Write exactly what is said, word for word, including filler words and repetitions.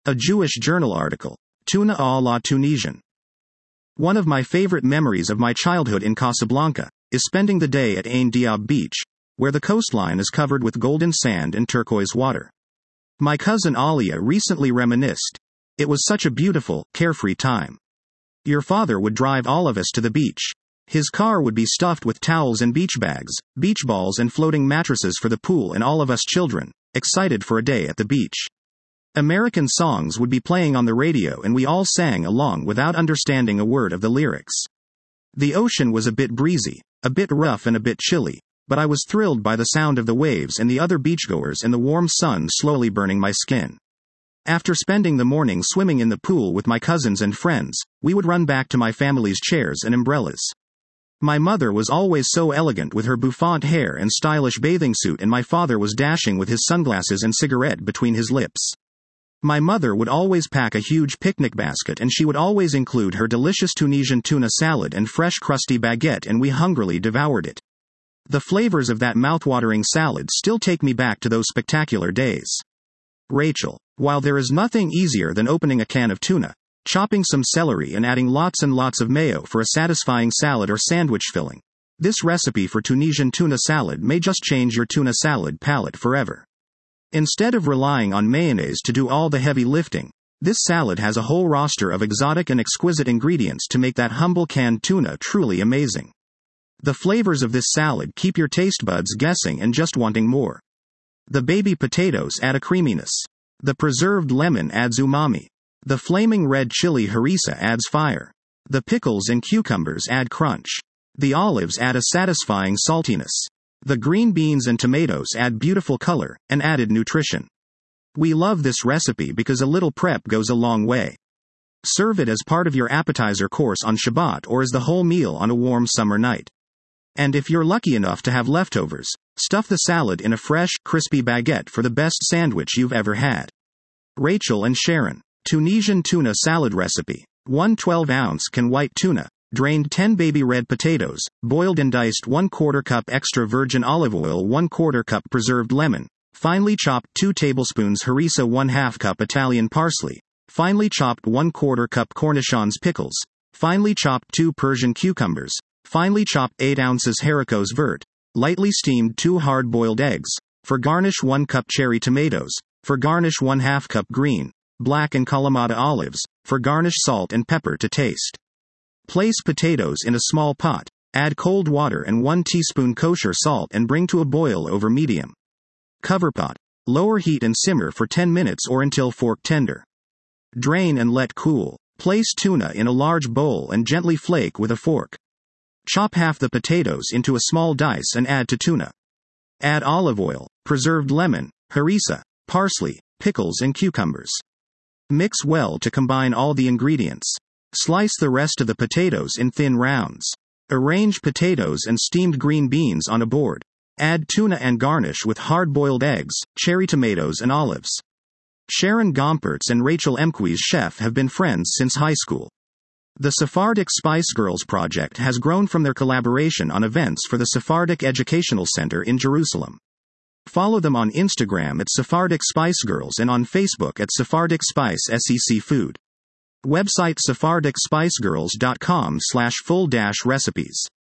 A Jewish journal article. Tuna à la Tunisian. One of my favorite memories of my childhood in Casablanca is spending the day at Ain Diab Beach, where the coastline is covered with golden sand and turquoise water. My cousin Alia recently reminisced. It was such a beautiful, carefree time. Your father would drive all of us to the beach. His car would be stuffed with towels and beach bags, beach balls and floating mattresses for the pool and all of us children, excited for a day at the beach. American songs would be playing on the radio and we all sang along without understanding a word of the lyrics. The ocean was a bit breezy, a bit rough and a bit chilly, but I was thrilled by the sound of the waves and the other beachgoers and the warm sun slowly burning my skin. After spending the morning swimming in the pool with my cousins and friends, we would run back to my family's chairs and umbrellas. My mother was always so elegant with her bouffant hair and stylish bathing suit, and my father was dashing with his sunglasses and cigarette between his lips. My mother would always pack a huge picnic basket and she would always include her delicious Tunisian tuna salad and fresh crusty baguette, and we hungrily devoured it. The flavors of that mouthwatering salad still take me back to those spectacular days. Rachel. While there is nothing easier than opening a can of tuna, chopping some celery and adding lots and lots of mayo for a satisfying salad or sandwich filling, this recipe for Tunisian tuna salad may just change your tuna salad palate forever. Instead of relying on mayonnaise to do all the heavy lifting, this salad has a whole roster of exotic and exquisite ingredients to make that humble canned tuna truly amazing. The flavors of this salad keep your taste buds guessing and just wanting more. The baby potatoes add a creaminess. The preserved lemon adds umami. The flaming red chili harissa adds fire. The pickles and cucumbers add crunch. The olives add a satisfying saltiness. The green beans and tomatoes add beautiful color and added nutrition. We love this recipe because a little prep goes a long way. Serve it as part of your appetizer course on Shabbat or as the whole meal on a warm summer night. And if you're lucky enough to have leftovers, stuff the salad in a fresh, crispy baguette for the best sandwich you've ever had. Rachel and Sharon. Tunisian tuna salad recipe. one twelve ounce can white tuna. Drained ten baby red potatoes, boiled and diced one quarter cup extra virgin olive oil, one quarter cup preserved lemon, finely chopped two tablespoons harissa, one half cup Italian parsley, finely chopped one quarter cup cornichons pickles, finely chopped two Persian cucumbers, finely chopped eight ounces haricots vert, lightly steamed two hard-boiled eggs, for garnish one cup cherry tomatoes, for garnish one half cup green, black and Kalamata olives, for garnish salt and pepper to taste. Place potatoes in a small pot, add cold water and one teaspoon kosher salt and bring to a boil over medium. Cover pot. Lower heat and simmer for ten minutes or until fork tender. Drain and let cool. Place tuna in a large bowl and gently flake with a fork. Chop half the potatoes into a small dice and add to tuna. Add olive oil, preserved lemon, harissa, parsley, pickles and cucumbers. Mix well to combine all the ingredients. Slice the rest of the potatoes in thin rounds. Arrange potatoes and steamed green beans on a board. Add tuna and garnish with hard-boiled eggs, cherry tomatoes and olives. Sharon Gompertz and Rachel Emquis chef have been friends since high school. The Sephardic Spice Girls project has grown from their collaboration on events for the Sephardic Educational Center in Jerusalem. Follow them on Instagram at Sephardic Spice Girls and on Facebook at Sephardic Spice S E C Food. Website sephardic spice girls dot com slash full dash recipes.